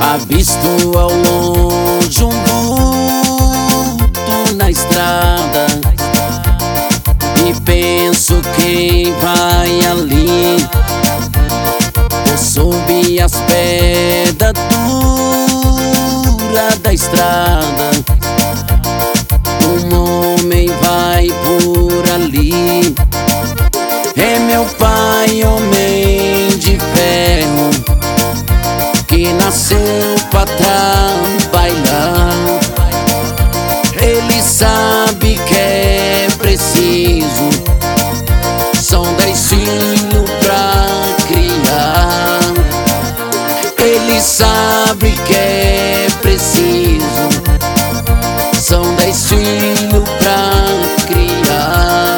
Avisto ao longe um vulto na estrada e penso quem vai ali. Por sob as pedras duras da estrada, um homem vai por ali. É meu pai, homem de ferro, que nasceu pra trabalhar. Ele sabe que é preciso, são 10 filhos pra criar. Ele sabe que é preciso, são 10 filhos pra criar.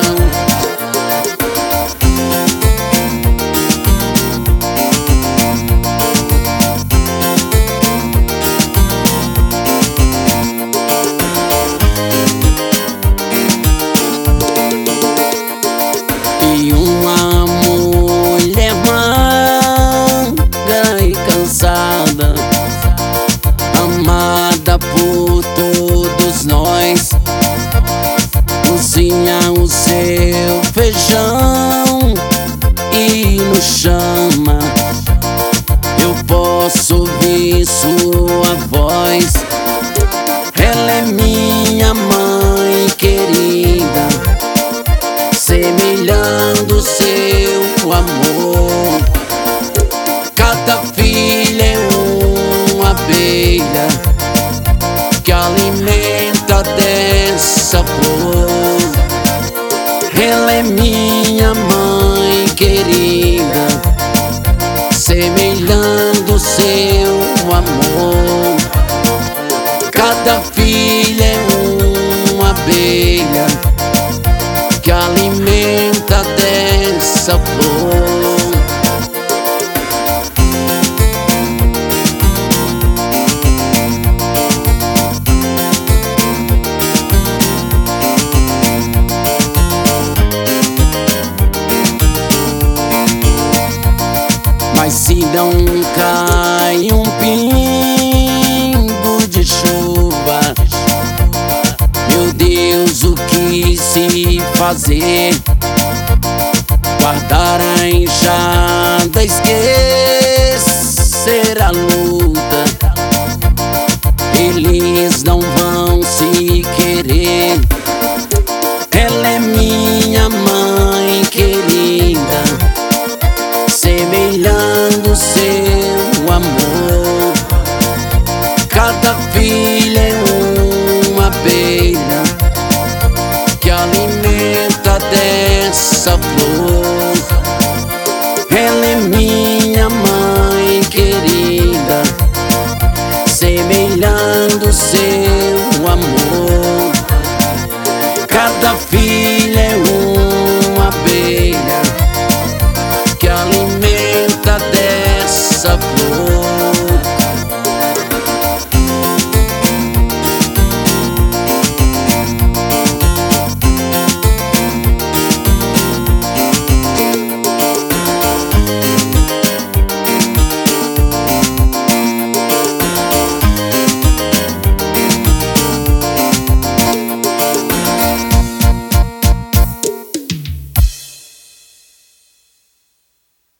E uma mulher magra e cansada, amada por todos nós, cozinha o seu feijão e nos chama. Eu posso ouvir sua voz. Ela é minha mãe querida, semelhando seu amor. Cada filha é uma abelha que alimenta dessa flor. Ela é minha mãe querida, semelhando seu amor. Cada filha é uma abelha que alimenta dessa flor. Mas se não cai um pingo de chuva, meu Deus, o que se fazer? Guardar a enxada, esquecer a luta. Eles não vão se querer. Ela é minha mãe querida, semelhando seu amor. Cada filha é uma abelha que alimenta dessa flor.